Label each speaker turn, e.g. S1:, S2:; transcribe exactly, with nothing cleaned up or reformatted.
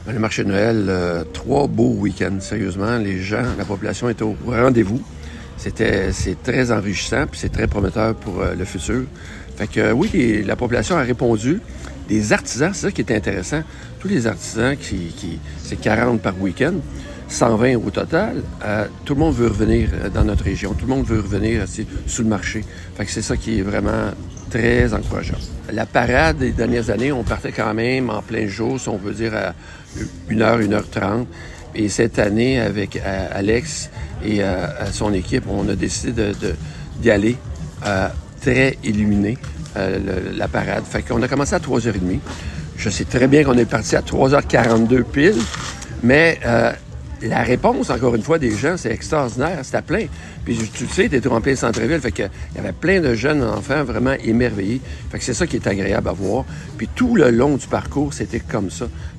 S1: Le marché de Noël, euh, trois beaux week-ends, sérieusement. Les gens, la population était au rendez-vous. C'était, c'est très enrichissant, puis c'est très prometteur pour euh, le futur. Fait que euh, oui, les, la population a répondu. Les artisans, c'est ça qui est intéressant. Tous les artisans, qui, qui c'est quarante par week-end, cent vingt au total. Euh, tout le monde veut revenir dans notre région. Tout le monde veut revenir aussi sous le marché. Fait que c'est ça qui est vraiment très encourageant. La parade des dernières années, on partait quand même en plein jour, si on veut dire à une heure, une heure trente. Et cette année, avec euh, Alex et euh, son équipe, on a décidé de, de, d'y aller euh, très illuminé, euh, le, la parade. Fait qu'on a commencé à trois heures trente. Je sais très bien qu'on est parti à trois heures quarante-deux pile, mais euh, la réponse, encore une fois, des gens, c'est extraordinaire. C'était plein. Puis tu le sais, t'es en plein centre-ville. Fait que il y avait plein de jeunes enfants vraiment émerveillés. Fait que c'est ça qui est agréable à voir. Puis tout le long du parcours, c'était comme ça.